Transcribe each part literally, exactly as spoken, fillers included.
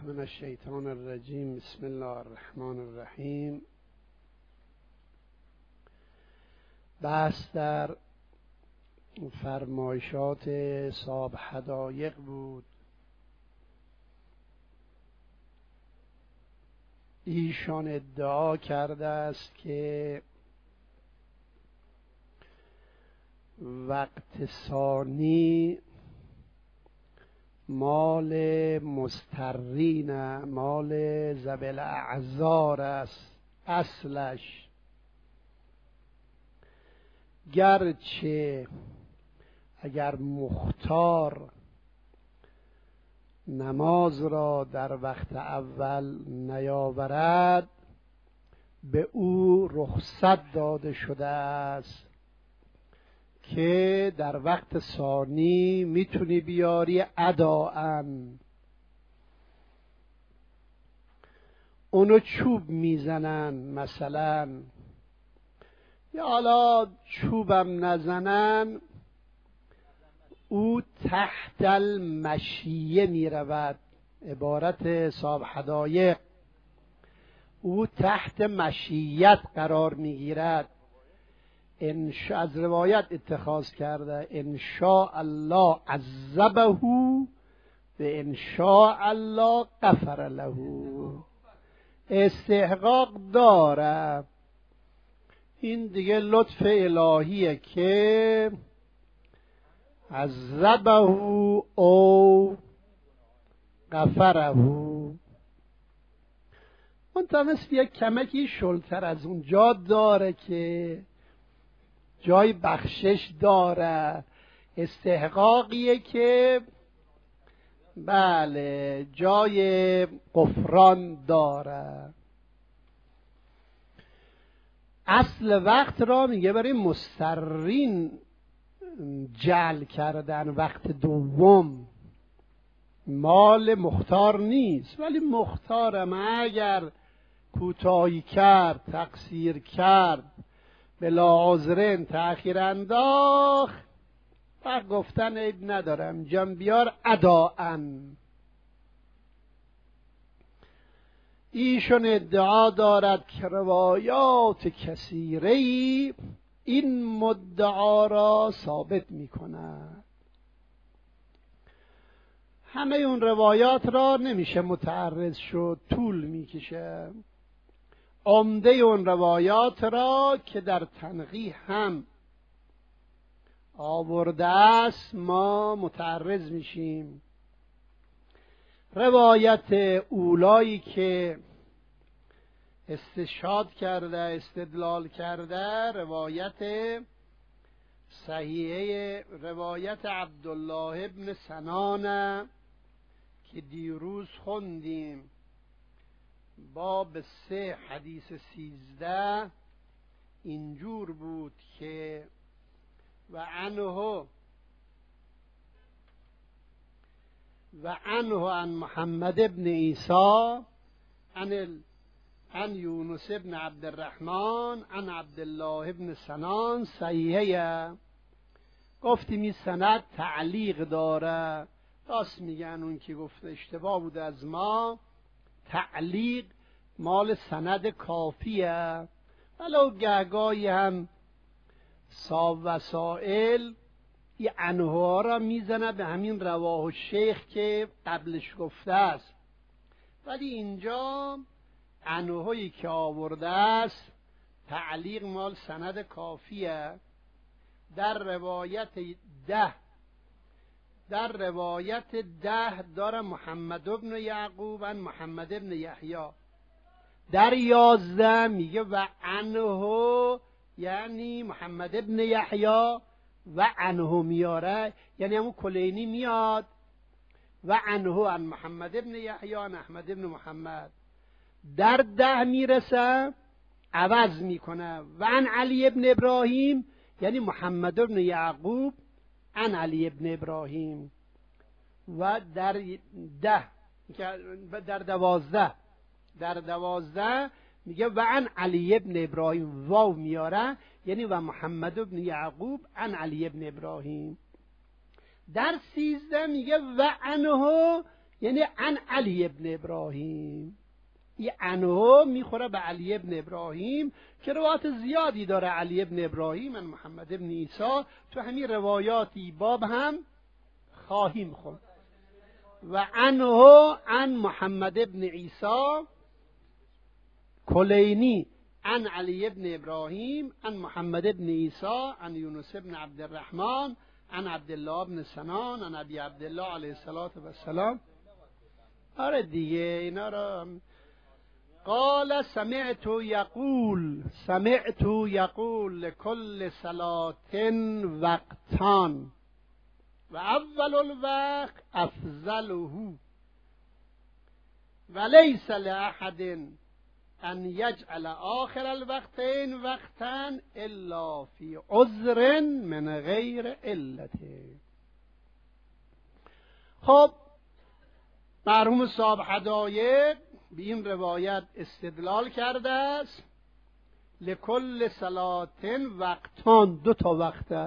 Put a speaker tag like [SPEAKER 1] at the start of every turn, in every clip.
[SPEAKER 1] من الشیطان الرجیم. بسم الله الرحمن الرحیم. بحث در فرمایشات صاحب حدایق بود. ایشان ادعا کرده است که وقت ثانی مال مسترین، مال ذوی الاعذار است اصلش، گرچه اگر مختار نماز را در وقت اول نیاورد به او رخصت داده شده است که در وقت ثانی میتونی بیاری اداءن. اونو چوب میزنن مثلا، یا حالا چوبم نزنن، او تحت المشیه میرود. عبارت صاحب حدایق، او تحت مشیت قرار میگیرد. از روایت اتخاذ کرده ان شاء الله عذبه و ان شاء الله غفر له. استحقاق داره، این دیگه لطف الهیه که عذبه او غفره. منتها مثل یک کمکی شلتر از اون جا داره که جای بخشش داره، استحقاقیه که بله جای غفران داره. اصل وقت را میگه برای مسترین جعل کردن. وقت دوم مال مختار نیست، ولی مختارم اگر کوتاهی کرد، تقصیر کرد، بلا عذرن تأخیر انداخت، و گفتن عیب ندارم جم بیار اداءن. ایشون ادعا دارد که روایات کثیری این مدعا را ثابت می کند. همه اون روایات را نمیشه متعرض شد، طول میکشه. عمده اون روایات را که در تنقیح هم آورده است ما متعرض میشیم. روایت اولایی که استشهاد کرده، استدلال کرده، روایت صحیحه، روایت عبدالله ابن سنان که دیروز خوندیم، باب سه حدیث سیزده، اینجور بود که و عنه و عنه عن محمد ابن عیسی عن ال عن یونس ابن عبد الرحمن عن عبدالله ابن سنان صحیحه. گفتیم این سند تعلیق داره. راست میگن اون که گفته اشتباه بوده از ما، تعلیق مال سند کافیه، ولو گهگاهی هم صاحب وسائل این عنها را میزنه به همین رواه الشیخ که قبلش گفته است، ولی اینجا عنهایی که آورده است تعلیق مال سند کافیه. در روایت ده در روایت ده داره محمد ابن یعقوب عن محمد ابن یحیی. در یازده میگه و عنه، یعنی محمد ابن یحیی و عنه میاره، یعنی همون کلینی میاد و عنه عن محمد ابن یحیی عن احمد ابن محمد. در ده میرسه عوض میکنه و عن علی ابن ابراهیم، یعنی محمد ابن یعقوب عن علی ابن ابراهیم. و در ده در دوازده در دوازده میگه و عن علی ابن ابراهیم، واو میاره، یعنی و محمد ابن یعقوب عن علی ابن ابراهیم. در سیزده میگه و عنه، یعنی عن علی ابن ابراهیم. این عنه میخوره به علی ابن ابراهیم که روایات زیادی داره. علی ابن ابراهیم عن محمد ابن عیسی، تو همین روایاتی باب هم خواهیم خوند. و عنه عن محمد ابن عیسی کلینی عن علی ابن ابراهیم عن محمد ابن عیسی عن یونس ابن عبد الرحمن عن عبدالله ابن سنان عن ابی عبدالله علیه الصلاة و السلام. آره دیگه اینا را قال سمعت یقول سمعت یقول لكل صلاة وقتان و اول الوقت افضله و لیس لأحد ان یجعل آخر الوقتین وقتا الا فی عذر من غیر علت. خب مرحوم صاحب هدایق به این روایت استدلال کرده است. لکل صلاتن وقتان، دو تا وقته.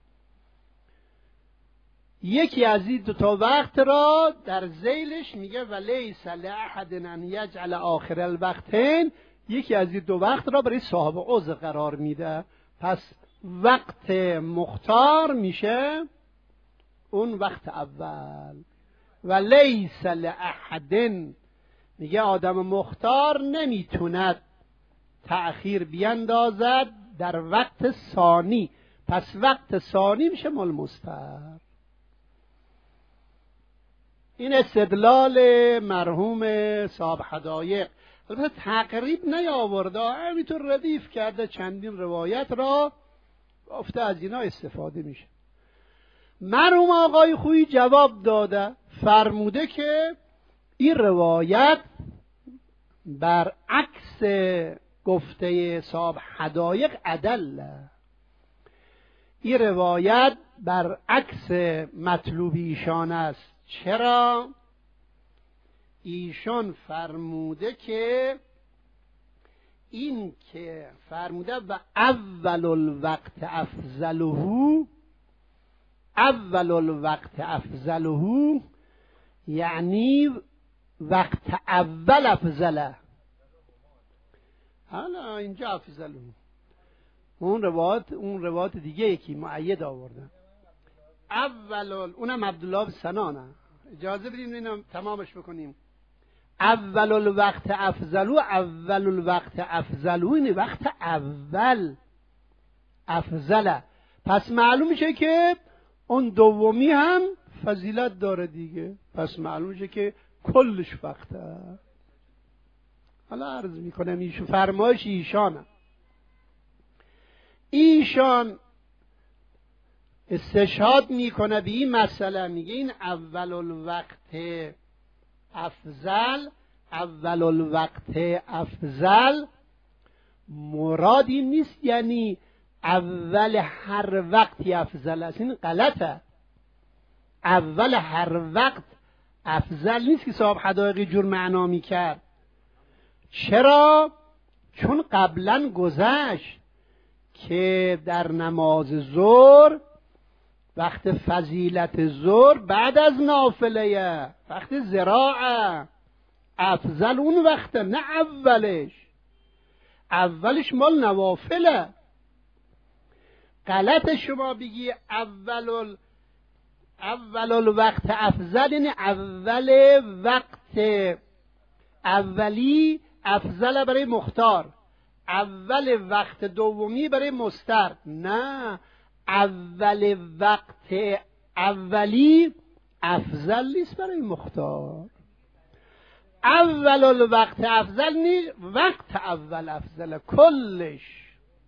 [SPEAKER 1] یکی از این دو تا وقت را در ذیلش میگه ولیس لأحد ان یجعل آخر الوقتین، یکی از این دو وقت را برای صاحب عذر قرار میده. پس وقت مختار میشه اون وقت اول. ولیس لأحد میگه آدم مختار نمیتوند تأخیر بیندازد در وقت ثانی، پس وقت ثانی میشه مال مستر. این استدلال مرحوم صاحب هدایق. البته تقریب نیاورده، همینطور ردیف کرده چندین روایت را، گفته از اینا استفاده میشه. مرحوم آقای خویی جواب داده، فرموده که این روایت برعکس گفته صاحب هدایق ادله. این روایت برعکس مطلوب ایشان است. چرا؟ ایشان فرموده که این که فرموده و اول الوقت افضله، اول الوقت افضله یعنی وقت اول افضله. حالا اینجا افضله، اون روایت اون روایت دیگه یکی معید آوردن. اول اونم عبدالله بن سنانه. اجازه بدیم اینو تمامش بکنیم. اول الوقت افضلو، اول الوقت افضلو این وقت اول افضله. پس معلوم میشه که اون دومی هم فضیلت داره دیگه، پس معلوم میشه که کلش وقته. حالا عرض میکنم ایشون فرمایش ایشانه. ایشان استشهاد میکنه به این مسئله، میگه این اول الوقت افضل، اول الوقت افضل مرادی نیست یعنی اول هر وقتی افضل است. این غلطه. اول هر وقت افضل نیست که صاحب حدایق جور معنا میکرد. چرا؟ چون قبلا گذشت که در نماز ظهر وقت فضیلت ظهر بعد از نافله، وقت زراعه، افضل اون وقته نه اولش. اولش مال نوافله. غلط شما بگی اول ال... اول الوقت افضل یعنی اول وقت اولی افضل برای مختار، اول وقت دومی برای مستر. نه، اول وقت اولی افضل نیست برای مختار. اول الوقت افضل نیست، وقت اول افضل کلش.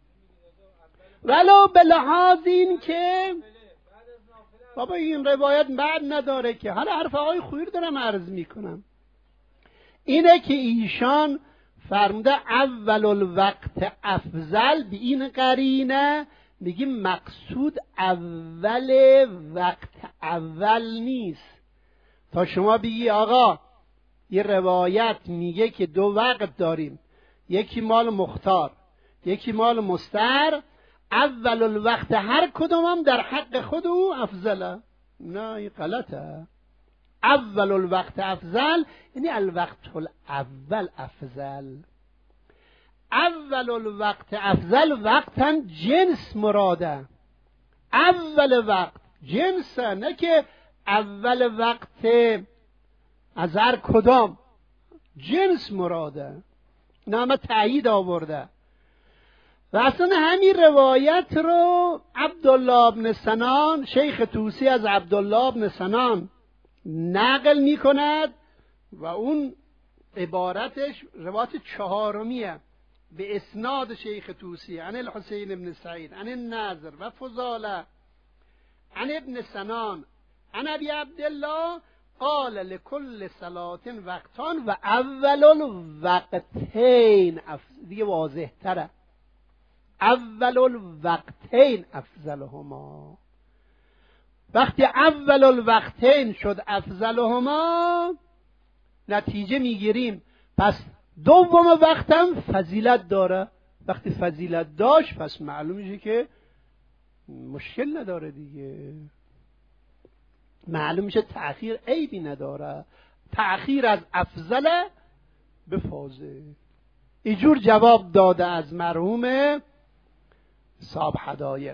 [SPEAKER 1] ولو به لحاظ این که بابا این روایت بعد نداره که، حالا حرف آقای خویی دارم عرض میکنم، اینه که ایشان فرموده اول الوقت افضل، به این قرینه میگیم مقصود اول وقت اول نیست. تا شما بگی آقا یه روایت میگه که دو وقت داریم، یکی مال مختار یکی مال مستر، اول الوقت هر کدوم هم در حق خود او افضله. نه این غلطه. اول الوقت افضل یعنی الوقت الاول افضل. اول الوقت افضل وقتا جنس مراده، اول وقت جنس، نه که اول وقت از هر کدام، جنس مراده، نامه تأیید آورده. و اصلا همین روایت رو عبدالله ابن سنان، شیخ طوسی از عبدالله ابن سنان نقل می کند و اون عبارتش روایت چهارمیه به اسناد شیخ طوسی عن الحسین ابن سعید عن النضر و فضاله عن ابن سنان عن ابی عبدالله قال لكل صلاة وقتان و اول الوقتین دیگه واضح تره، اول الوقتین افضلهما. وقتی اول الوقتین شد افضلهما نتیجه میگیریم پس دوم وقتم فضیلت داره. وقتی فضیلت داشت پس معلوم میشه که مشکل نداره دیگه، معلوم میشه تأخیر عیبی نداره، تأخیر از افضل به فاضل. اینجور جواب داده از مرحوم صاحب حدایق.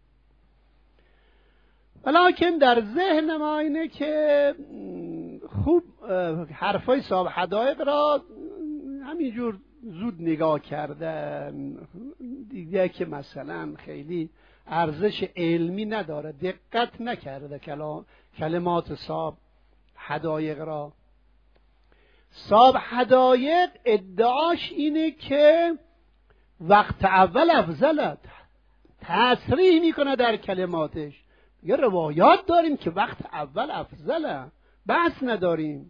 [SPEAKER 1] ولیکن در ذهن ما اینه که خوب حرفای صاحب حدایق را همینجور زود نگاه کردن دیگه که مثلا خیلی ارزش علمی نداره، دقت نکرده کلام کلمات صاحب حدایق را. صاحب حدایق ادعاش اینه که وقت اول افضله، تصریح میکنه در کلماتش، یه روایات داریم که وقت اول افضله، بحث نداریم.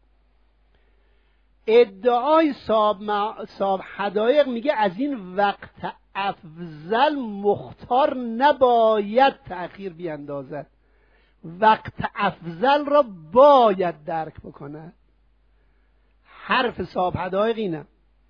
[SPEAKER 1] ادعای صاحب حدایق میگه از این وقت افضل مختار نباید تأخیر بیندازد، وقت افضل را باید درک بکنه. حرف صاحب حدایق اینه.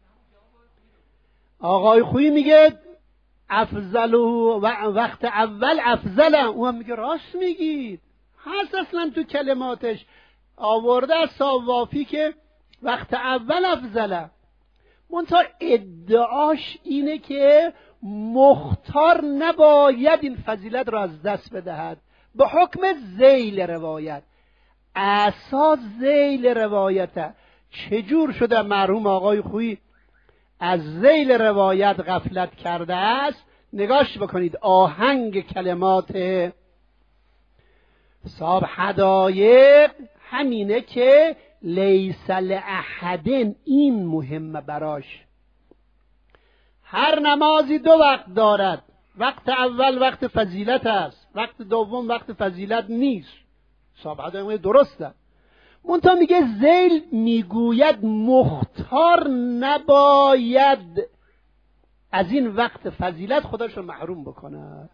[SPEAKER 1] آقای خویی میگه افضل و وقت اول افضله، اون میگه راست میگید، هست اصلا تو کلماتش آورده از صوافی که وقت اول افضله. منتها ادعاش اینه که مختار نباید این فضیلت را از دست بدهد به حکم ذیل روایت. اساس ذیل روایته. چجور شده مرحوم آقای خویی از ذیل روایت غفلت کرده است؟ نگاش بکنید آهنگ کلمات صاحب حدایق همینه که لیس لأحد، این مهمه براش. هر نمازی دو وقت دارد، وقت اول وقت فضیلت است، وقت دوم وقت فضیلت نیست. صاحب حدایق درسته، منتها میگه ذیل میگوید مختار نباید از این وقت فضیلت خودش رو محروم بکنه.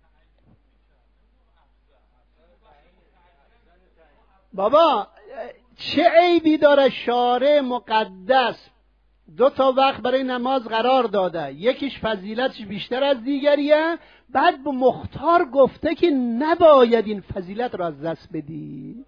[SPEAKER 1] بابا چه عیبی داره شارع مقدس دو تا وقت برای نماز قرار داده، یکیش فضیلتش بیشتر از دیگریه، بعد به مختار گفته که نباید این فضیلت رو از دست بدی.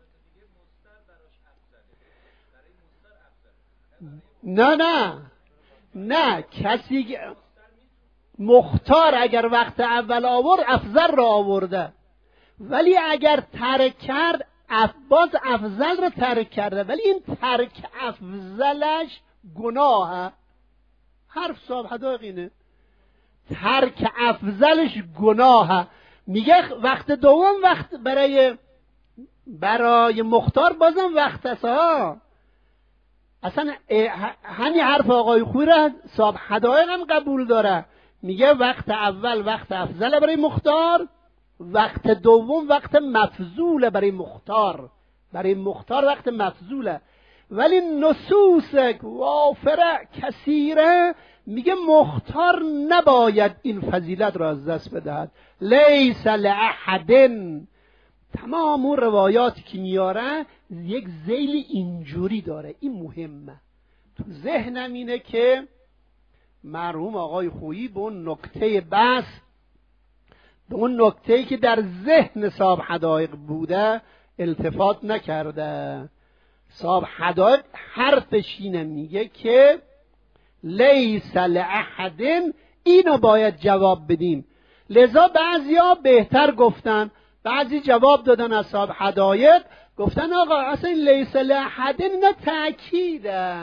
[SPEAKER 1] نه نه نه کسی مختار اگر وقت اول آورد افضل را آورده، ولی اگر ترک کرد باز افضل را ترک کرده، ولی این ترک افضلش گناهه. حرف صاحب حدایق اینه، ترک افضلش گناهه. میگه وقت دوم وقت برای برای مختار بازم وقت است ها. اصلا همین حرف آقای خویی را صاحب حدایق هم قبول داره، میگه وقت اول وقت افضل برای مختار، وقت دوم وقت مفضول برای مختار، برای مختار وقت مفضوله. ولی نصوص وافره کثیره میگه مختار نباید این فضیلت را از دست بدهد. لیس لأحد. تمام اون روایاتی که میاره یک ذیل اینجوری داره. این مهمه تو ذهنم اینه که مرحوم آقای خویی به اون نکته بس، به اون نکته‌ای که در ذهن صاحب حدایق بوده التفات نکرده. صاحب حدایق حرفش اینه، میگه که لیس لأحد، اینو باید جواب بدیم. لذا بعضیا بهتر گفتن، بعضی جواب دادن از صاحب حدایق، گفتن آقا اصلا لیس لأحد اینا تأکیده،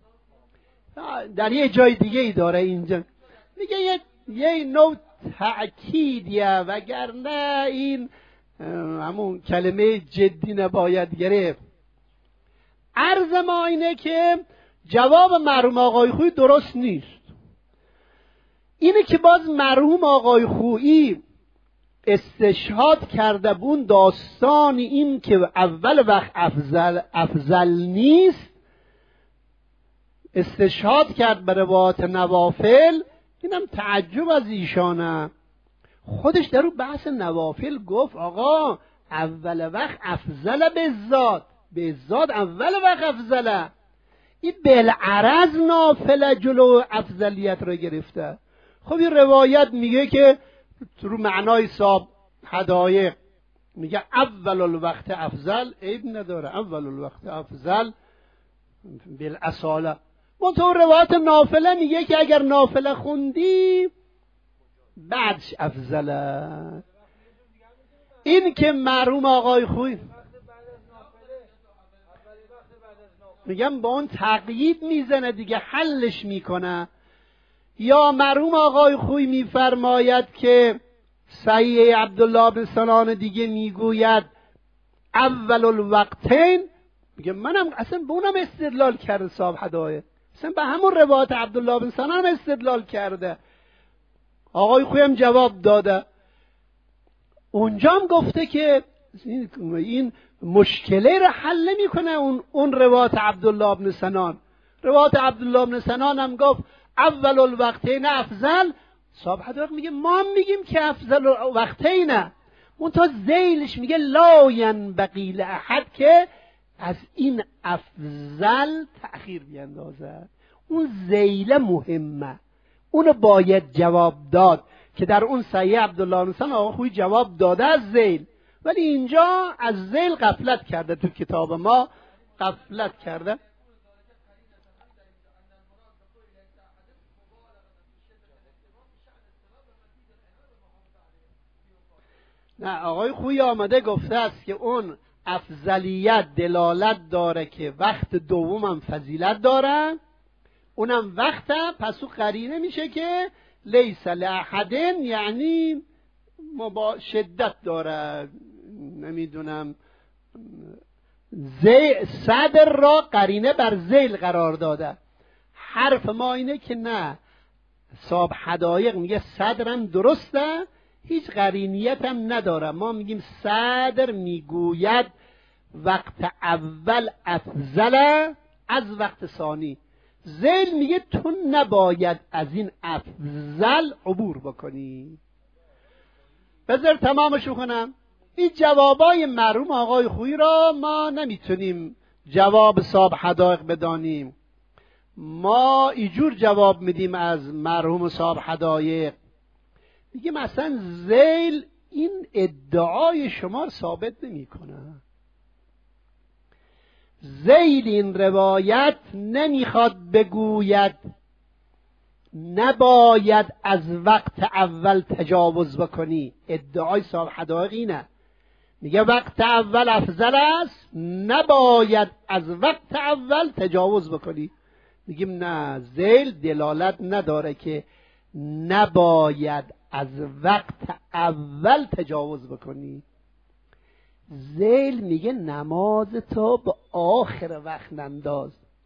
[SPEAKER 1] در یه جای دیگه ای داره اینجا، میگه یه, یه نوع تأکیدیه، وگرنه این همون کلمه جدی نباید گرفت. عرض ما اینه که جواب مرحوم آقای خویی درست نیست. اینه که باز مرحوم آقای خویی استشهاد کرده بون داستان این که اول وقت افضل, افضل نیست، استشهاد کرد به روایات نوافل. اینم تعجب از ایشانه. خودش در اون بحث نوافل گفت آقا اول وقت افضل به ذات، به ذات اول وقت افضله. این بالعرض نافله جلو افضلیت را گرفته. خب این روایت میگه که رو معنای صاحب حدایق میگه اول الوقت افضل، عیب نداره، اول الوقت افضل بالاصاله. منطقه روایت نافله میگه که اگر نافله خوندی بعدش افضله. این که مرحوم آقای خویی میگم با اون تقیید میزنه دیگه، حلش میکنه. یا مرحوم آقای خویی میفرماید که صحیح عبدالله بن سنان دیگه میگوید اول الوقتین، میگه منم اصلا به اونم استدلال کرده صاحب حدایق، اصلا به همون روایت عبدالله بن سنان استدلال کرده. آقای خویی هم جواب داده، اونجا هم گفته که این مشکله را حل نمیکنه اون اون روایت عبدالله بن سنان. روایت عبدالله بن سنان هم گفت اول الوقتین افضل. صاحب حدایق میگه ما هم میگیم که افضل الوقتین، اون تا ذیلش میگه لا ینبغی لأحد که از این افضل تأخیر بیندازه. اون ذیل مهمه، اونو باید جواب داد که در اون صحیح عبدالله بن سنان آقا خویی جواب داده از ذیل، ولی اینجا از ذیل غفلت کرده، تو کتاب ما غفلت کرده. نه، آقای خویی آمده گفته است که اون افضلیت دلالت داره که وقت دومم فضیلت داره، اونم وقته، پس او قرینه میشه که لیس لأحد، یعنی با شدت داره. نمیدونم صدر را قرینه بر ذیل قرار داده. حرف ما اینه که نه، صاحب حدایق میگه صدرم درسته، هیچ قرینیت هم نداره. ما میگیم صدر میگوید وقت اول افضل از وقت ثانی، ذیل میگه تو نباید از این افضل عبور بکنی. بذار تمامشو کنم. این جوابای مرحوم آقای خویی را ما نمیتونیم جواب صاحب حدایق بدانیم. ما اینجور جواب میدیم از مرحوم صاحب حدایق، میگیم اصلا ذیل این ادعای شما ثابت نمیکنه. ذیل این روایت نمیخواد بگوید نباید از وقت اول تجاوز بکنی. ادعای صاحب حدایق اینه، میگه وقت اول افضل است، نباید از وقت اول تجاوز بکنی. میگیم نه، ذیل دلالت نداره که نباید از وقت اول تجاوز بکنی. ذیل میگه نماز تو به آخر وقت ننداز.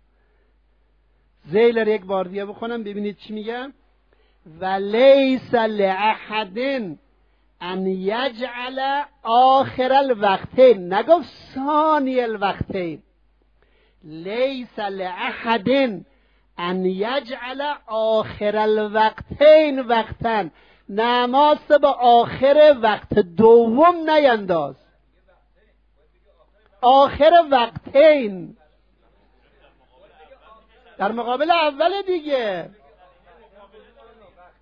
[SPEAKER 1] ذیل رو یک بار دیگه بخونم ببینید چی میگه. ولیس لأحد ان یجعل آخر الوقتین، نگفت ثانی الوقتین. لیس لأحد ان یجعل آخر الوقتین وقتن، نماز به آخر وقت دوم نینداز. آخر وقتین در مقابل اول دیگه.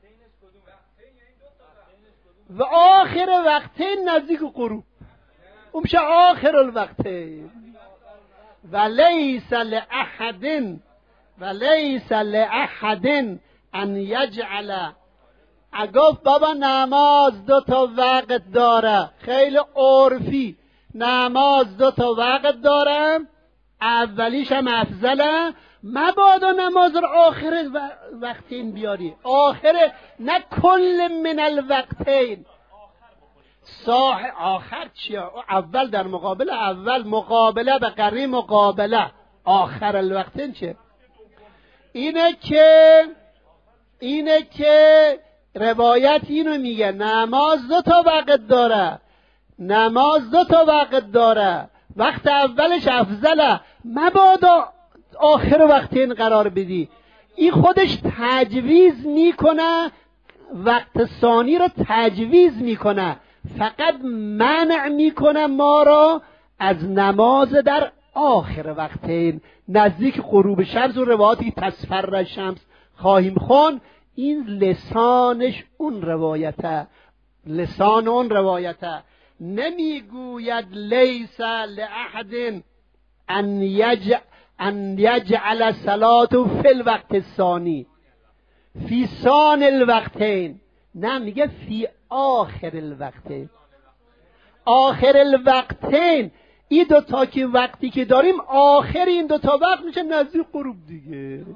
[SPEAKER 1] و آخر وقتین نزدیک غروب. اون میشه آخر الوقتین. و لیس لأحد و لیس لأحد ان یجعل. گفت بابا نماز دو تا وقت داره، خیلی عرفی، نماز دو تا وقت داره، اولیش هم افضله، مبادا نماز رو آخر وقتین بیاری. آخر نه کل من الوقتین. صاح آخر چیه؟ اول در مقابل اول، مقابله به قری مقابله. آخر الوقتین چیه؟ اینه که اینه که روایت اینو میگه نماز دو تا وقت داره، نماز دو تا وقت داره، وقت اولش افضله، مبادا آخر وقتین قرار بدی. این خودش تجویز میکنه، وقت ثانی رو تجویز میکنه، فقط منع میکنه ما را از نماز در آخر وقتین نزدیک غروب شمس و روایاتی تصفر شمس خواهیم خون. این لسانش اون روایته، لسان اون روایته. نمیگوید لیس لأحد ان یجعل ان یجعل صلاة فی الوقت الثانی فی ثان الوقتین، نه میگه فی آخر الوقتین. آخر الوقتین این دوتا که وقتی که داریم آخر این دوتا وقت میشه نزدیک غروب دیگه.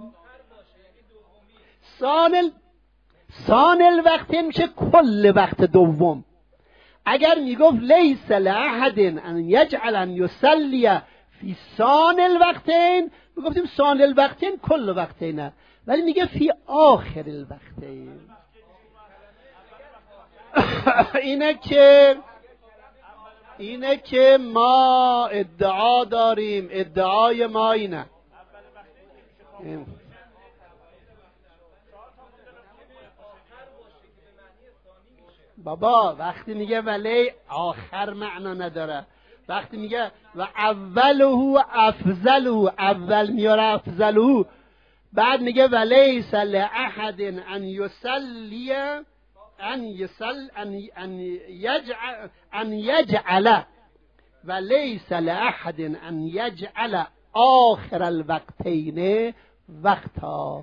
[SPEAKER 1] ثان ال... ثان الوقتین میشه کل وقت دوم. اگر میگفت لیس لأحد ان یجعل ان یصلی فی ثان الوقتین، میگفتیم ثان الوقتین کل وقتینه، ولی میگه فی آخر الوقتین. اینه که اینه که ما ادعا داریم، ادعای ما اینه. بابا وقتی میگه ولی آخر معنا نداره، وقتی میگه و اوله افضله، اول میاره افضله، بعد میگه ولیس لأحد ان یصلی ان یصل ان ان یجعل ان یجعل ولیس لأحد ان یجعل آخر الوقتین وقتا.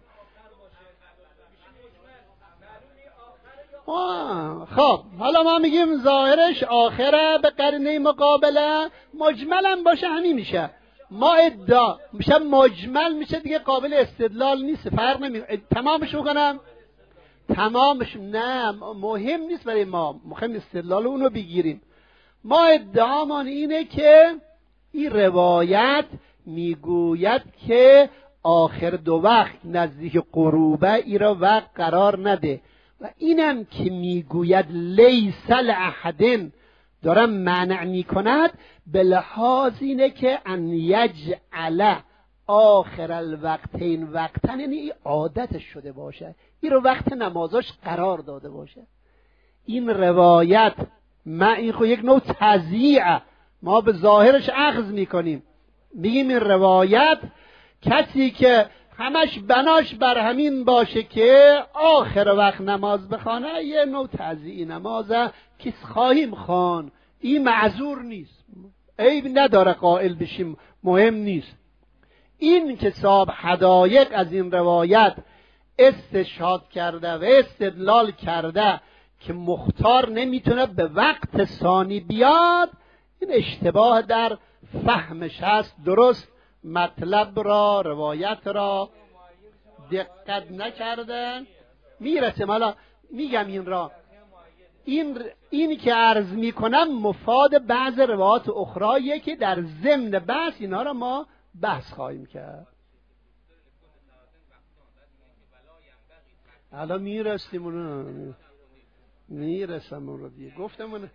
[SPEAKER 1] خب حالا ما میگیم ظاهرش آخره به قرینه مقابله، مجملم باشه همین میشه. ما ادعا میشه مجمل میشه دیگه، قابل استدلال نیست، فرق نمیکنه. تمامش میکنم تمامش نه مهم نیست برای ما، مهم استدلال اونو بگیریم. ما ادعامان اینه که این روایت میگوید که آخر دو وقت نزدیک غروبه ای را وقت قرار نده، و اینم که میگوید لیس لأحد دارم منع میکند به لحاظ اینه که ان یجعل آخر الوقتین وقتن، یعنی عادتش شده باشه، این رو وقت نمازاش قرار داده باشه. این روایت ما این خود یک نوع تضییع، ما به ظاهرش اخذ میکنیم، میگیم این روایت کسی که همش بناش بر همین باشه که آخر وقت نماز بخونه، یه نوع تضییع نمازه که خواهیم خوان، این معذور نیست، عیب نداره قائل بشیم، مهم نیست. این که صاحب حدایق از این روایت استشهاد کرده و استدلال کرده که مختار نمیتونه به وقت ثانی بیاد، این اشتباه در فهمش هست، درست مطلب را روایت را دقت نکردن. میرسیم حالا میگم این را، این این که عرض میکنم مفاد بعض روایات اخراییه که در ضمن بحث اینها را ما بحث خواهیم کرد. حالا میرسیم اونو میرسم اون رو دیگه گفتم اونو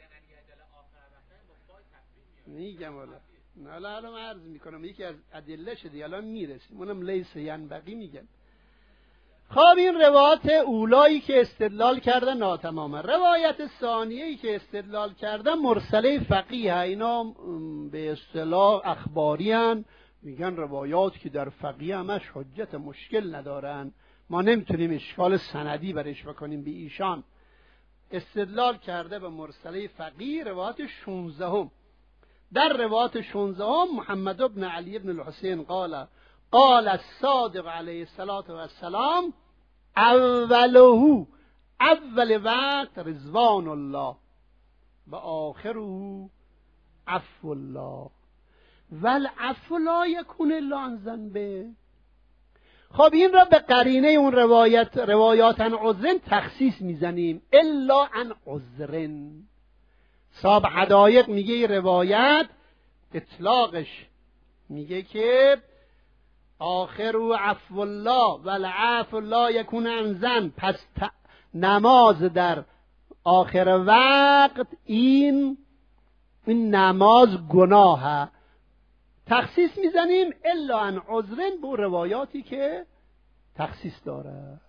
[SPEAKER 1] میگم حالا نه حالا حالا عرض میکنم یکی از ادله شدی، حالا میرسیم اونم لیس ینبغی میگم. خب این روایت اولایی که استدلال کرده ناتمامه. روایت ثانیه‌ای که استدلال کرده مرسله فقیه، اینا به اصطلاح اخباری هن، میگن روایات که در فقیه همش حجت مشکل ندارن، ما نمیتونیم اشکال سندی برش بکنیم به ایشان. استدلال کرده به مرسله فقیه روایت شانزدهم. در روایت شانزده هم محمد بن علی بن الحسین قال قال الصادق علیه السلام اوله اول وقت رضوان الله و آخره عفو الله والعفو لا یکون الا عن ذنب. خب این را به قرینه اون روایت روایات عن عذرن تخصیص میزنیم، الا عن عذرن. صاحب حدایق میگه روایت اطلاقش میگه که آخر و عفو الله والعفو لا یکون عن ذنب، پس نماز در آخر وقت این این نماز گناهه. تخصیص میزنیم الا عن عذرن با روایاتی که تخصیص داره.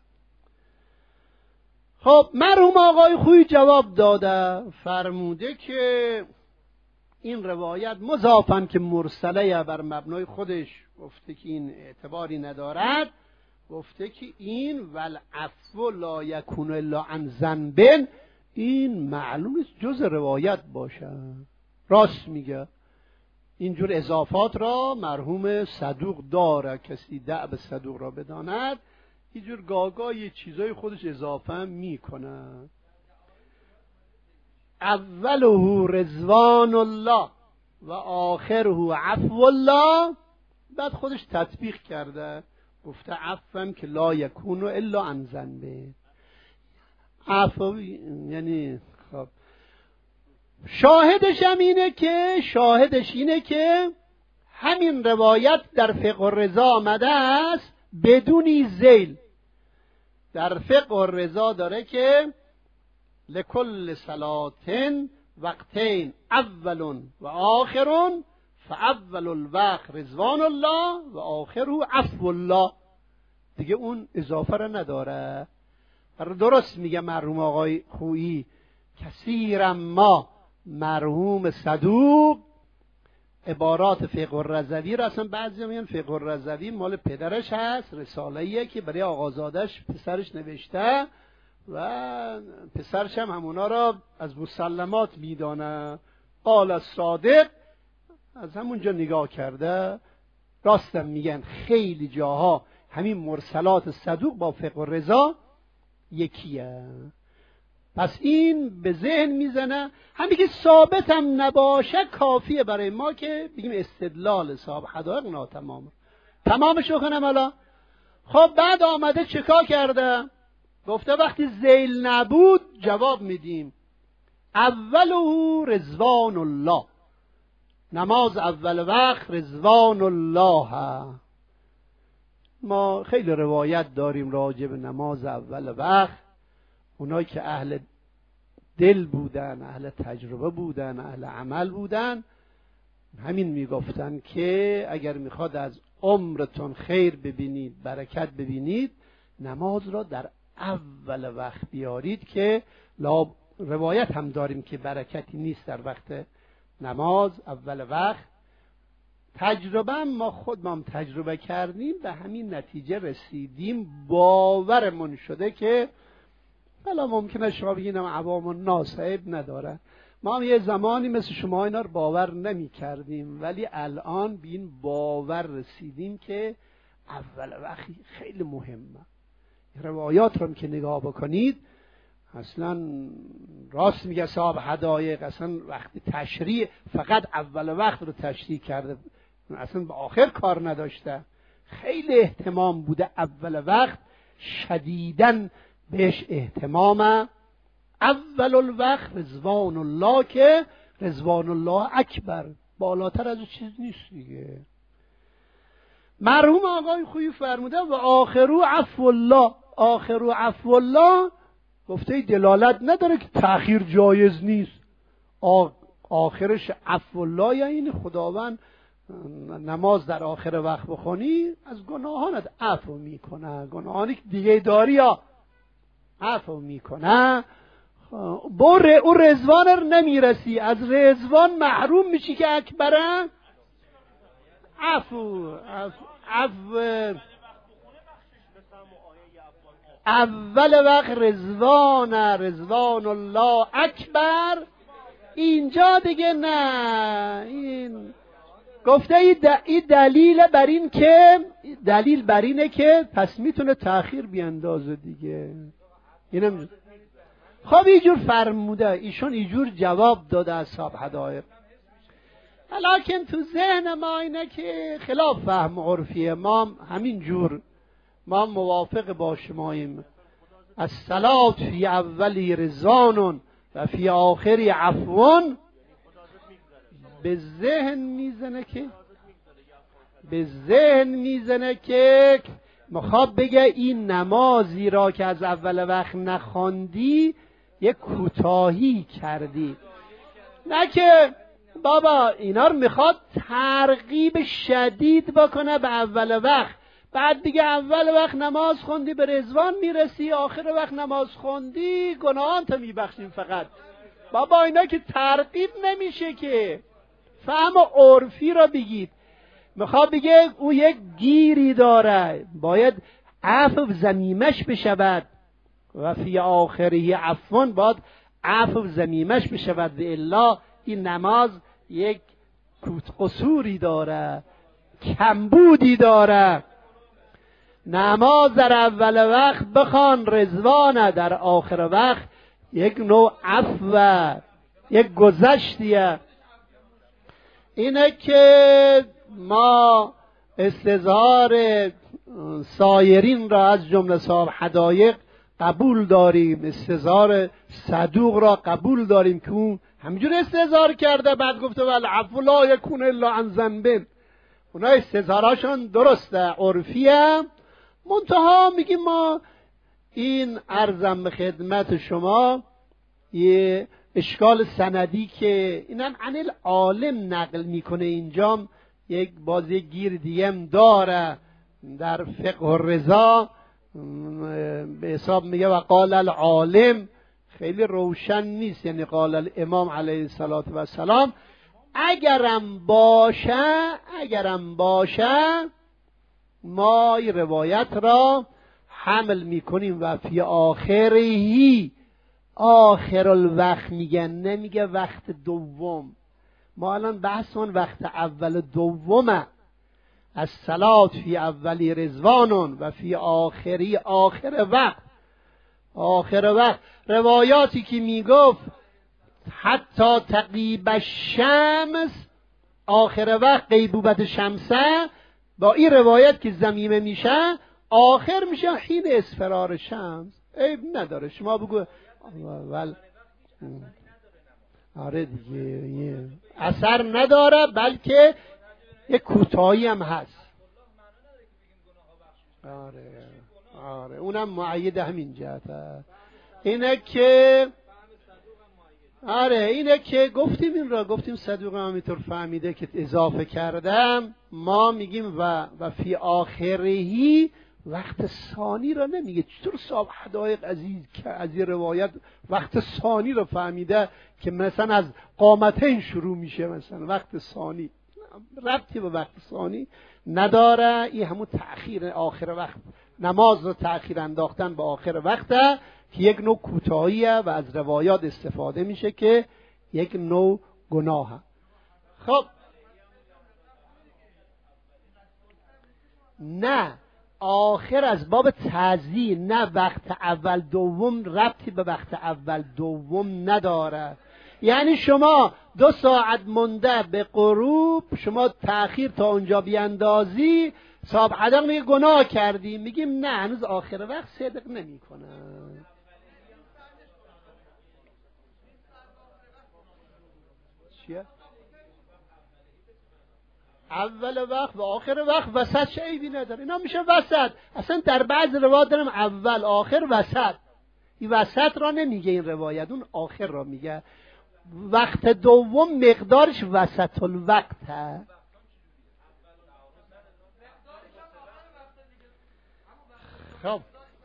[SPEAKER 1] خب مرحوم آقای خویی جواب داده، فرموده که این روایت مضافاً که مرسله بر مبنای خودش گفته که این اعتباری ندارد، گفته که این والعفو لا یکون الا عن ذنب این معلوم است جز روایت باشه. راست میگه، اینجور اضافات را مرحوم صدوق داره، کسی دعب صدوق را بداند اینجور گاگا یه چیزای خودش اضافه میکنه. اوله رضوان الله و آخره عفو الله، بعد خودش تطبیق کرده گفته عفوم که لا یکون الا عن ذنب. عفو یعنی خب شاهدش هم اینه که شاهدش اینه که همین روایت در فقه الرضا آمده است بدونی ذیل. در فقه الرضا داره که لکل صلاتن وقتین اول و آخر فاول الوقت رضوان الله و آخره عفو الله، دیگه اون اضافه را نداره. درست میگه مرحوم آقای خویی، کثیرا ما مرحوم صدوق عبارات فقه الرضوی را، اصلا بعضی میگن فقه الرضوی مال پدرش هست، رساله‌ایه که برای آقازادش پسرش نوشته و پسرش هم همونا را از مسلمات میدانه. قال الصادق از همونجا نگاه کرده. راستم میگن خیلی جاها همین مرسلات صدوق با فقه الرضا یکیه. پس این به ذهن میزنه، همین که ثابت هم نباشه کافیه برای ما که بگیم استدلال صاحب حدایق ناتمام. تمامش کنم حالا. خب بعد آمده چکا کرده؟ گفته وقتی ذیل نبود جواب میدیم اوله رضوان الله، نماز اول وقت رضوان الله. ما خیلی روایت داریم راجع به نماز اول وقت. اونایی که اهل دل بودن، اهل تجربه بودن، اهل عمل بودن، همین میگفتن که اگر میخواد از عمرتون خیر ببینید، برکت ببینید، نماز را در اول وقت بیارید که لا روایت هم داریم که برکتی نیست در وقت نماز اول وقت. تجربه ما خود ما هم تجربه کردیم، به همین نتیجه رسیدیم، باورمون شده که حالا ممکنه شما بگینم عوام الناس عیب نداره، ما هم یه زمانی مثل شما اینا رو باور نمی کردیم، ولی الان به این باور رسیدیم که اول وقتی خیلی مهمه. روایات رو که نگاه بکنید اصلا راست میگه صاحب حدایق، اصلا وقتی تشریع فقط اول وقت رو تشریع کرده، اصلا به آخر کار نداشته. خیلی اهتمام بوده اول وقت، شدیداً بهش اهتمامه. اول الوقت رضوان الله که رضوان الله اکبر، بالاتر از چیز نیست دیگه. مرحوم آقای خویی فرموده و آخرو عفو الله، آخرو عفو الله گفته دلالت نداره که تأخیر جایز نیست. آخرش عفو الله یعنی خداوند نماز در آخر وقت بخونی از گناهانت عفو میکنه، گناهانی که دیگه داری یا عفو میکنه. بره اون رضوان رو نمیرسی، از رضوان محروم میشی که اکبره. عفو عفو عفو اول وقت رضوان رضوان الله اکبر اینجا دیگه نه. این گفته این دلیل بر این که دلیل بر اینه که پس میتونه تأخیر بیاندازه دیگه. اینم خب اینجور فرموده، ایشون اینجور جواب داده اصحاب حدایق. لکن تو ذهن ما اینه که خلاف فهم عرفیه. ما همین جور ما موافق با شماییم. الصلاة فی اولی رضوان و فی آخری عفو. به ذهن میزنه که به ذهن میزنه که میخواد بگه این نمازی را که از اول وقت نخواندی یک کوتاهی کردی. نه که بابا اینا رو میخواد ترغیب شدید بکنه به اول وقت. بعد دیگه اول وقت نماز خوندی به رضوان میرسی، آخر وقت نماز خوندی گناهانتو میبخشیم فقط. بابا اینا که ترغیب نمیشه که. فهم عرفی را بگید. میخواد بگه او یک گیری داره، باید عفو زمیمش بشود و فی آخری عفون، باید عفو زمیمش بشود و الا این نماز یک قصوری داره، کمبودی داره. نماز در اول وقت بخوان رضوانه، در آخر وقت یک نوع عفو، یک گذشتیه. اینه که ما استظهار سایرین را از جمله صاحب حدایق قبول داریم، استظهار صدوق را قبول داریم که اون همینجور استظهار کرده، بعد گفته والعفو لا یکون الا عن ذنب. اونا استظهاراشون درسته، عرفیه. منتها میگیم ما این عرضم به خدمت شما یه اشکال سندی که اینم عن العالم نقل میکنه، اینجا یک بازی گیر دیم داره در فقه الرضا به حساب میگه و قال العالم، خیلی روشن نیست، یعنی قال الامام علیه الصلاة و السلام. اگرم باشه اگرم باشه ما این روایت را حمل میکنیم و فی آخرهی، آخر الوقت میگن، نمیگه وقت دوم. ما الان بحثمون وقت اول دومه. الصلاة فی اولی رضوان و فی آخری آخر وقت. آخر وقت روایاتی که میگفت حتی تغیب الشمس، آخر وقت غیبوبت شمسه، با این روایت که زمیمه میشه آخر میشه حین اصفرار شمس. عیب نداره، شما بگو ول آره دیگه اثر نداره، بلکه یک کوتاهی هم هست. آره آره اونم معید همین جهته. اینه که آره اینه که گفتیم این را گفتیم صدوق هم اینطور فهمیده که اضافه کردم. ما میگیم و و فی آخرهی وقت ثانی را نمیگه. چطور صاحب حدایق عزیز که از این روایت وقت ثانی را فهمیده که مثلا از قامتین شروع میشه، مثلا وقت ثانی ربطی به وقت ثانی نداره. این همون تأخیر آخر وقت، نماز رو تأخیر انداختن به آخر وقته که یک نوع کوتاهیه و از روایات استفاده میشه که یک نوع گناهه. خب نه، آخر از باب تعزیه، نه وقت اول دوم ربطی به وقت اول دوم نداره. یعنی شما دو ساعت مونده به غروب شما تأخیر تا اونجا بیاندازی، صاحب حدق میگه گناه کردی، میگیم نه هنوز آخر وقت صدق نمی کنه. چیه؟ اول وقت و آخر وقت وسط شعیبی نداره، اینا میشه وسط. اصلا در بعض روایات دارم اول آخر وسط، این وسط را نمیگه این روایت، اون آخر را میگه. وقت دوم مقدارش وسط الوقت هست. خب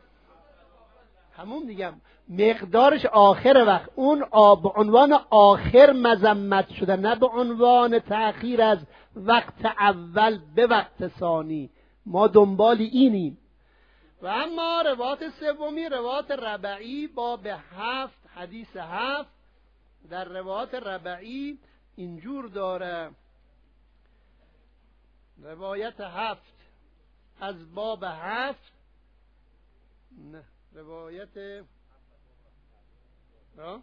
[SPEAKER 1] همون میگم مقدارش آخر وقت، اون به عنوان آخر مذمت شده، نه به عنوان تأخیر از وقت اول به وقت ثانی. ما دنبال اینیم. و اما روایت سومی روایت ربعی باب هفت حدیث هفت در روایات ربعی اینجور داره، روایت هفت از باب هفت، نه روایت را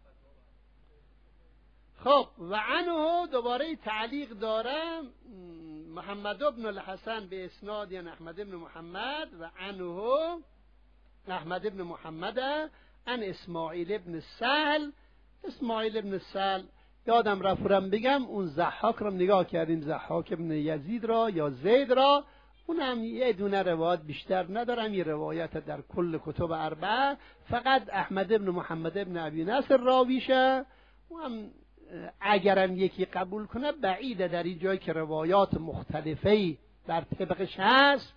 [SPEAKER 1] خب و عنه دوباره تعلیق دارم محمد ابن الحسن به اسناد یعنی احمد ابن محمد و عنه احمد ابن محمد ان اسماعیل ابن سهل. اسماعیل ابن سهل یادم رفتم بگم اون ضحاک رو نگاه کردیم، ضحاک ابن یزید را یا زید را، اونم یه دونه روایت بیشتر ندارم، یه روایت در کل کتب اربعه، فقط احمد ابن محمد ابن ابی نصر راویشه. اونم اگرم یکی قبول کنه بعیده در این جایی که روایات مختلفی در طبقش هست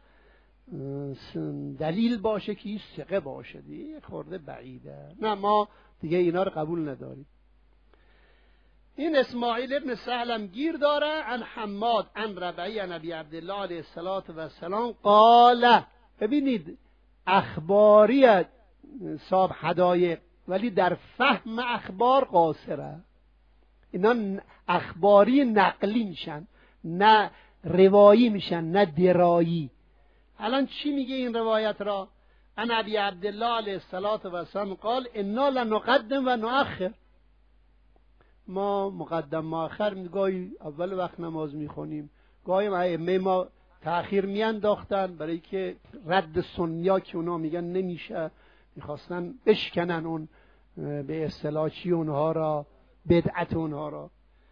[SPEAKER 1] دلیل باشه که این ثقه باشه، دیگه خورده بعیده. نه ما دیگه اینا رو قبول نداریم. این اسماعیل ابن سهلم گیر داره عن حماد عن ربعی عن ابی عبدالله علیه السلام قال. ببینید اخباری صاحب هدایق ولی در فهم اخبار قاصره. اینا اخباری نقلی میشن نه روایی میشن نه درایی. الان چی میگه این روایت را؟ عن ابی عبدالله علیه السلام قال انا لنقدم و نؤخر. ما مقدم مؤخر می گاهی اول وقت نماز میخونیم، گاهی ائمه ما تأخیر میانداختن برای که رد سنیا که اونا میگن نمیشه، میخواستن بشکنن اون به اصطلاح چی اونها را، بدعت اونها را.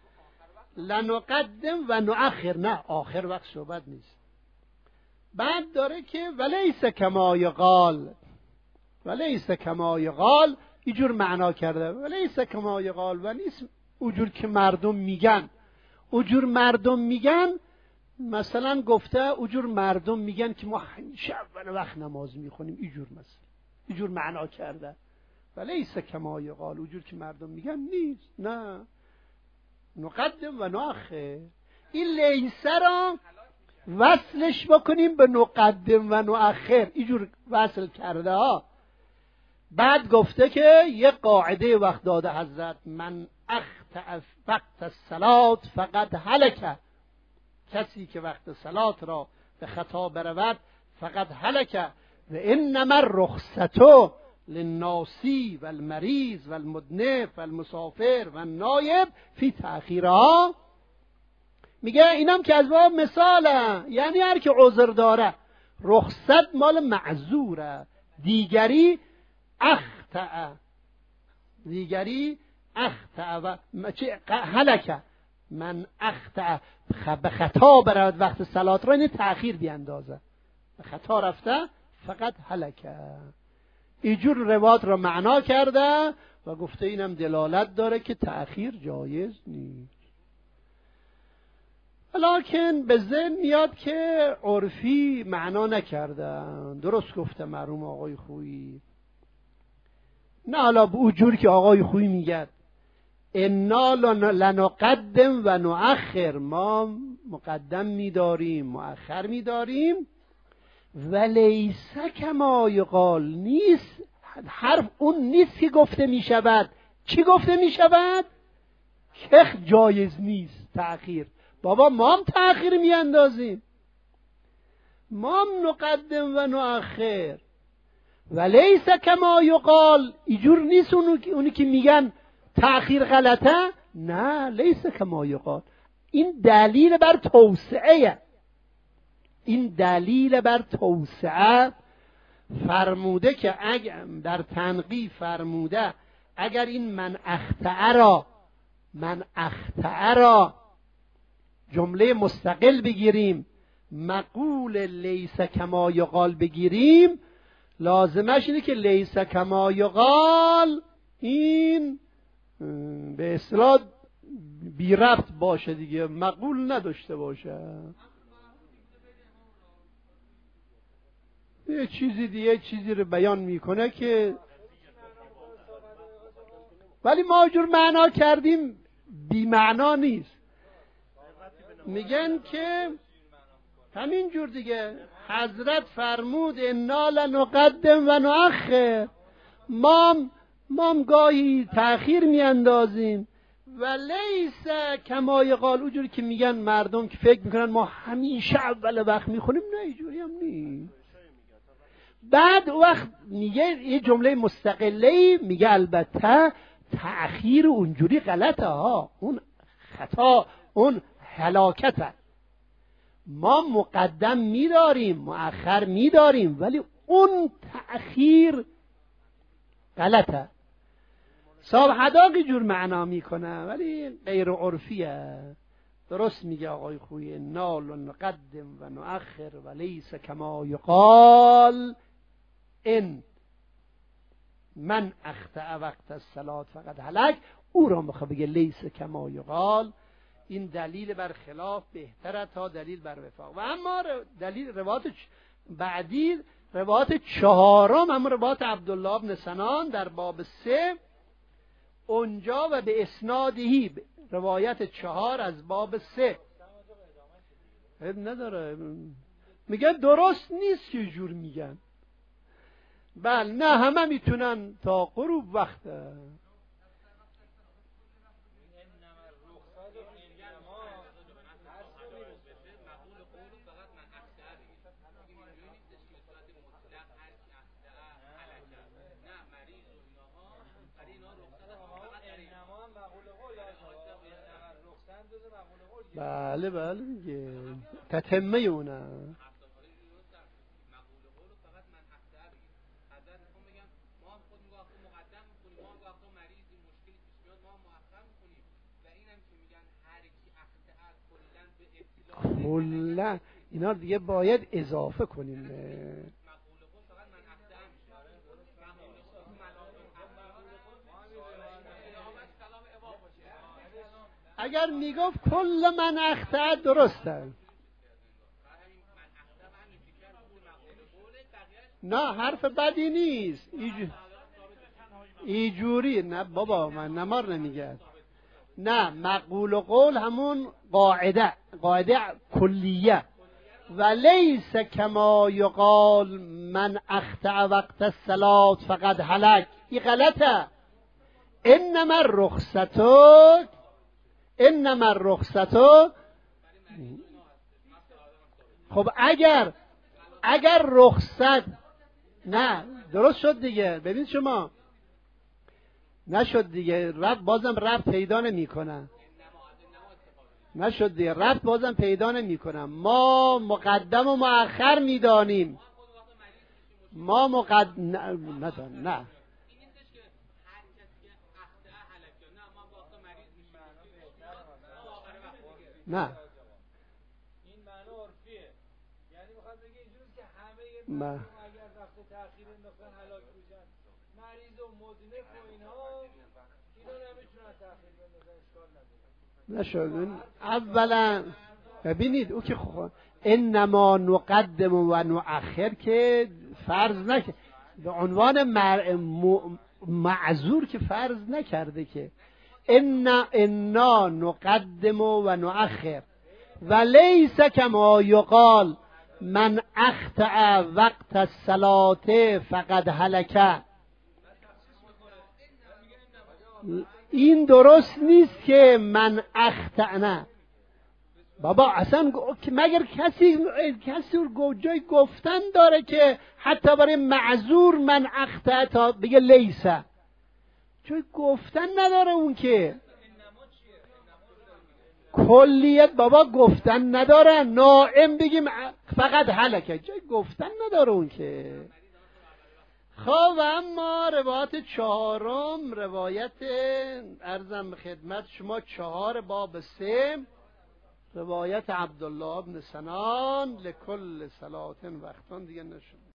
[SPEAKER 1] لنقدم و نؤخر، نه آخر وقت صحبت نیست. بعد داره که ولیس کما یقال، ولیس کما یقال اینجور معنا کرده، ولیس کما یقال و نیست اونجور که مردم میگن. اونجور مردم میگن مثلا گفته اونجور مردم میگن که ما همیشه اول وقت نماز میخونیم، اینجور مثلا اینجور معنا کرده. ولیس کما یقال اونجور که مردم میگن نیست، نه نقدم و نؤخر. این لیسه را وصلش بکنیم به نقدم و نؤخر، اینجور وصل کرده ها. بعد گفته که یه قاعده وقت داده حضرت، من اخطأ وقت الصلاة فقط هلک، کسی که وقت صلات را به خطا برود فقط هلک. و انما الرخصة للناسی و المریض و المدنف و المسافر و النایب فی تأخیرها. میگه اینم که از باب مثاله، یعنی هر که عذر داره رخصت مال معذوره، دیگری اخطأ، دیگری اخطأ و هلک. من اخطأ به خطا برود وقت صلات را، این تأخیر بیاندازه، به خطا رفته فقط هلک. اینجور روایت را معنا کرده و گفته اینم دلالت داره که تأخیر جایز نیست. لکن به ذهن میاد که عرفی معنا نکردن. درست گفته مرحوم آقای خویی، نه حالا به اونجور که آقای خویی میگه انا لنقدم و نؤخر، ما مقدم میداریم مؤخر میداریم. ولیس کما یقال، نیست حرف اون نیست که گفته میشود. چی گفته میشود؟ که جایز نیست تأخیر. بابا ما هم تأخیر میاندازیم، ما هم نقدم و نؤخر. ولیس کما یقال اینجور نیست اونی که میگن تأخیر غلطه، نه لیس کما یقال. این دلیل بر توسعه، این دلیل بر توسعه فرموده که اگر در تنقیح فرموده اگر این من اخطأ را من اخطأ را جمله مستقل بگیریم، مقول لیس کما یقال بگیریم، لازمش اینه که لیس کما یقال این به اصطلاح بی ربط باشه دیگه، مقول نداشته باشه، یه چیزی دیگه چیزی رو بیان میکنه که ولی ما جور معنا کردیم بی معنا نیست. میگن که همین جور دیگه حضرت فرمود انا لنقدم و نؤخر، ما ما هم گاهی تأخیر میاندازیم. و لیس کما یقال، اونجوری که میگن مردم که فکر میکنن ما همیشه اول وقت میخونیم، نه اینجوری هم نیست. بعد وقت میگه یه جمله مستقله، میگه البته تأخیر اونجوری غلطه ها، اون خطا، اون هلاکته. ما مقدم میداریم مؤخر میداریم، ولی اون تأخیر غلطه. صاحب حداقی جور معنا میکنه ولی غیر عرفیه. درست میگه آقای خویی، نال نقدم و نؤخر و لیس کما یقال ان من اخطأ وقت الصلاة فقد هلک. او را میخواد بگه لیس کما یقال. این دلیل بر خلاف بهتره تا دلیل بر وفاق. و اما دلیل روایت بعدی، روایت چهارم، اما روایت عبدالله بن سنان در باب سه، اونجا و به اسنادهی، روایت چهار از باب سه نداره. میگه درست نیست که جور میگن. بله نه همه میتونن تا غروب وقت. بله بله میگه تتمه اونه. کلا اینا دیگه باید اضافه کنیم. اگر میگفت کل من اخطأ درسته، نه حرف بدی نیست. ایج... ایجوری نه بابا، من نمار نمیگه. نه مقبول و قول همون قاعده، قاعده کلیه. و لیس کما یقال من اخطأ وقت الصلاة فقد هلک، این غلطه. انما الرخصتو انما الرخصتو خب اگر اگر رخصت، نه درست شد دیگه. ببین شما نشد دیگه، رب بازم رب پیدا نمی کنه. نشد دیگه، رب بازم پیدا نمی کنه. ما مقدم و مؤخر میدانیم. ما مقدم نه نه, نه. نه
[SPEAKER 2] این معنی عرفیه، یعنی میخواد بگه اینجوریه که همه مردم اگر وقت تأخیر انداختن هلاک میشن، مریض و مذنب و اینها اینا نمیتونن تأخیر بندازن، اشکال نداره.
[SPEAKER 1] نشد. اولا ببینید او که خو... انما نقدم و نؤخر که فرض نکرد، به عنوان مر... م... معذور که فرض نکرده که انا انا نقدم و نؤخر و لیس کما یقال من اخطأ وقت الصلاة فقد هلک. این درست نیست که من اخطأ. نه بابا اصلا مگر کسی کسی جای گفتن داره که حتی برای معذور من اخطأ تا بگه لیسه؟ چون گفتن نداره اون که کلیت بابا گفتن نداره. نائم بگیم فقط هلکه، جای گفتن نداره اون که. خب اما روایت چهارم، روایت عرضم به خدمت شما چهار باب سه، روایت عبدالله بن سنان لکل صلاتن وقتان دیگه نشد.